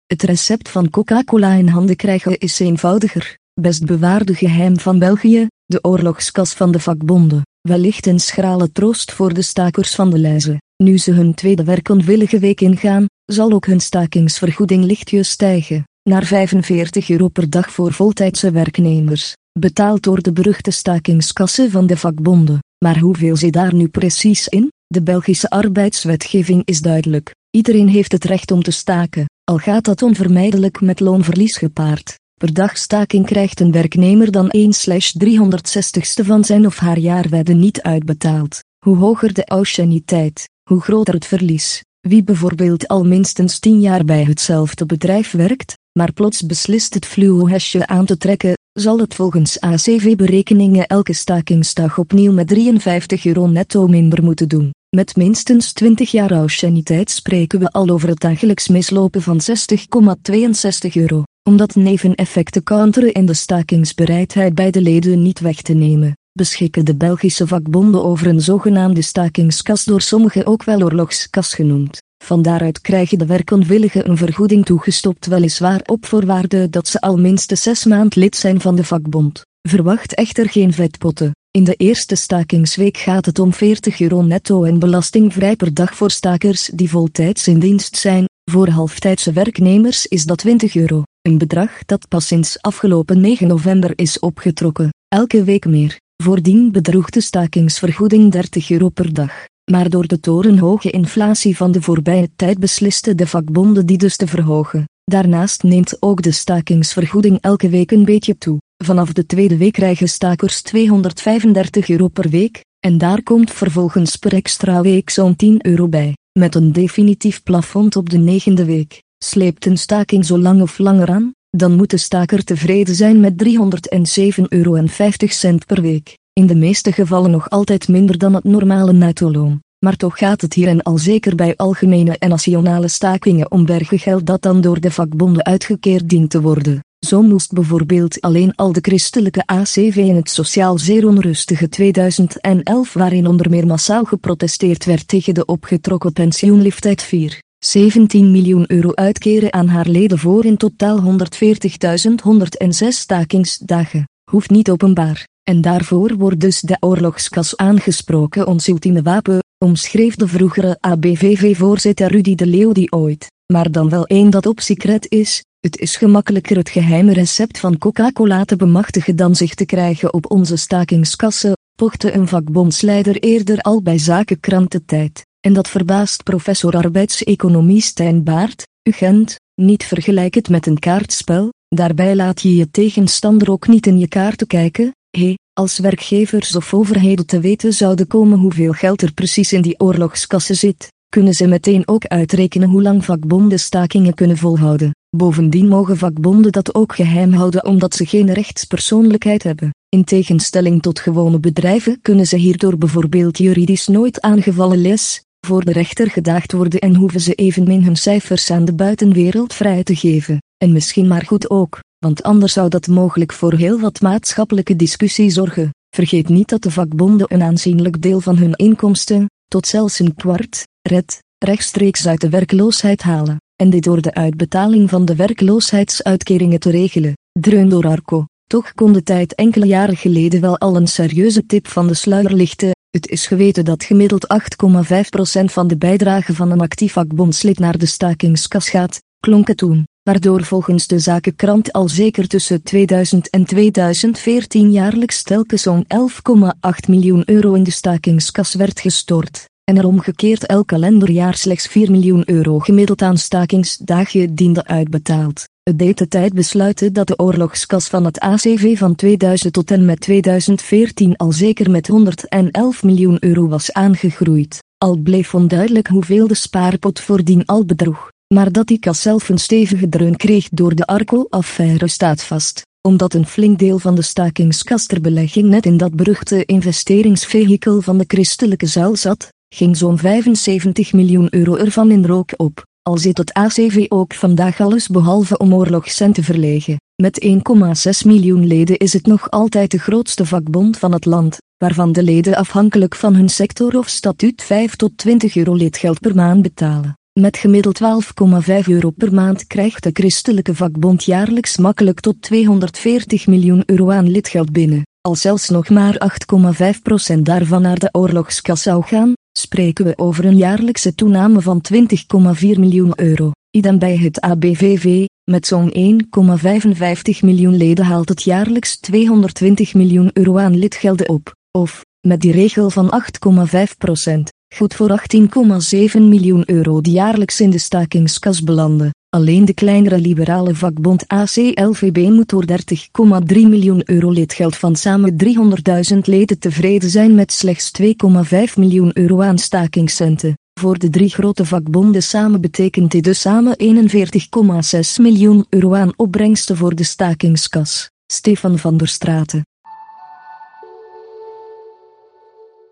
Het recept van Coca-Cola in handen krijgen is eenvoudiger. Best bewaarde geheim van België, de oorlogskas van de vakbonden. Wellicht een schrale troost voor de stakers van de lijzen. Nu ze hun tweede werkonwillige week ingaan, zal ook hun stakingsvergoeding lichtjes stijgen. Naar €45 per dag voor voltijdse werknemers. Betaald door de beruchte stakingskassen van de vakbonden. Maar hoeveel zit daar nu precies in? De Belgische arbeidswetgeving is duidelijk. Iedereen heeft het recht om te staken, al gaat dat onvermijdelijk met loonverlies gepaard. Per dag staking krijgt een werknemer dan 1/360ste van zijn of haar jaarwedde niet uitbetaald. Hoe hoger de anciëniteit, hoe groter het verlies. Wie bijvoorbeeld al minstens 10 jaar bij hetzelfde bedrijf werkt, maar plots beslist het fluo-hesje aan te trekken, zal het volgens ACV-berekeningen elke stakingsdag opnieuw met €53 netto minder moeten doen. Met minstens 20 jaar anciëniteit spreken we al over het dagelijks mislopen van €60,62. Om dat neveneffect te counteren en de stakingsbereidheid bij de leden niet weg te nemen, beschikken de Belgische vakbonden over een zogenaamde stakingskas, door sommigen ook wel oorlogskas genoemd. Van daaruit krijgen de werkonwilligen een vergoeding toegestopt, weliswaar op voorwaarde dat ze al minstens 6 maanden lid zijn van de vakbond. Verwacht echter geen vetpotten. In de eerste stakingsweek gaat het om €40 netto en belastingvrij per dag voor stakers die voltijds in dienst zijn. Voor halftijdse werknemers is dat €20. Een bedrag dat pas sinds afgelopen 9 november is opgetrokken. Elke week meer. Voordien bedroeg de stakingsvergoeding €30 per dag. Maar door de torenhoge inflatie van de voorbije tijd beslisten de vakbonden die dus te verhogen. Daarnaast neemt ook de stakingsvergoeding elke week een beetje toe. Vanaf de tweede week krijgen stakers €235 per week, en daar komt vervolgens per extra week zo'n €10 bij. Met een definitief plafond op de 9e week. Sleept een staking zo lang of langer aan, dan moet de staker tevreden zijn met €307,50 per week. In de meeste gevallen nog altijd minder dan het normale netto-loon. Maar toch gaat het hier en al zeker bij algemene en nationale stakingen om bergengeld dat dan door de vakbonden uitgekeerd dient te worden. Zo moest bijvoorbeeld alleen al de christelijke ACV in het sociaal zeer onrustige 2011, waarin onder meer massaal geprotesteerd werd tegen de opgetrokken pensioenleeftijd, €17 miljoen uitkeren aan haar leden voor in totaal 140.106 stakingsdagen. Hoeft niet openbaar. En daarvoor wordt dus de oorlogskas aangesproken, ons ultieme wapen, omschreef de vroegere ABVV-voorzitter Rudy de Leeuw, die ooit, maar dan wel één dat op secret is. Het is gemakkelijker het geheime recept van Coca-Cola te bemachtigen dan zich te krijgen op onze stakingskassen, pochte een vakbondsleider eerder al bij Zakenkrant De Tijd. En dat verbaast professor arbeidseconomie Stijn Baert, UGent, niet vergelijk het met een kaartspel, daarbij laat je je tegenstander ook niet in je kaarten kijken. Als werkgevers of overheden te weten zouden komen hoeveel geld er precies in die oorlogskassen zit, kunnen ze meteen ook uitrekenen hoe lang vakbonden stakingen kunnen volhouden. Bovendien mogen vakbonden dat ook geheim houden omdat ze geen rechtspersoonlijkheid hebben. In tegenstelling tot gewone bedrijven kunnen ze hierdoor bijvoorbeeld juridisch nooit aangevallen voor de rechter gedaagd worden en hoeven ze evenmin hun cijfers aan de buitenwereld vrij te geven. En misschien maar goed ook, want anders zou dat mogelijk voor heel wat maatschappelijke discussie zorgen. Vergeet niet dat de vakbonden een aanzienlijk deel van hun inkomsten, tot zelfs een kwart, rechtstreeks uit de werkloosheid halen, en dit door de uitbetaling van de werkloosheidsuitkeringen te regelen. Dreun door Arco. Toch kon de tijd enkele jaren geleden wel al een serieuze tip van de sluier lichten. Het is geweten dat gemiddeld 8,5% van de bijdrage van een actief vakbondslid naar de stakingskas gaat, klonk het toen, waardoor volgens de Zakenkrant al zeker tussen 2000 en 2014 jaarlijks telkens zo'n €11,8 miljoen in de stakingskas werd gestort, en er omgekeerd elk kalenderjaar slechts €4 miljoen gemiddeld aan stakingsdagen diende uitbetaald. Het deed de tijd besluiten dat de oorlogskas van het ACV van 2000 tot en met 2014 al zeker met €111 miljoen was aangegroeid. Al bleef onduidelijk hoeveel de spaarpot voordien al bedroeg. Maar dat die kas zelf een stevige dreun kreeg door de Arco-affaire staat vast, omdat een flink deel van de stakingskas ter belegging net in dat beruchte investeringsvehikel van de christelijke zuil zat, ging zo'n €75 miljoen ervan in rook op. Al zit het ACV ook vandaag alles behalve om oorlogscent te verlegen. Met 1,6 miljoen leden is het nog altijd de grootste vakbond van het land, waarvan de leden afhankelijk van hun sector of statuut €5 tot €20 lidgeld per maand betalen. Met gemiddeld €12,5 per maand krijgt de christelijke vakbond jaarlijks makkelijk tot €240 miljoen aan lidgeld binnen. Als zelfs nog maar 8,5% daarvan naar de oorlogskas zou gaan, spreken we over een jaarlijkse toename van €20,4 miljoen. Idem bij het ABVV, met zo'n 1,55 miljoen leden haalt het jaarlijks €220 miljoen aan lidgelden op, of, met die regel van 8,5%, goed voor €18,7 miljoen die jaarlijks in de stakingskas belanden. Alleen de kleinere liberale vakbond ACLVB moet door €30,3 miljoen lidgeld van samen 300.000 leden tevreden zijn met slechts €2,5 miljoen aan stakingscenten. Voor de 3 grote vakbonden samen betekent dit dus samen €41,6 miljoen aan opbrengsten voor de stakingskas. Stefan van der Straeten.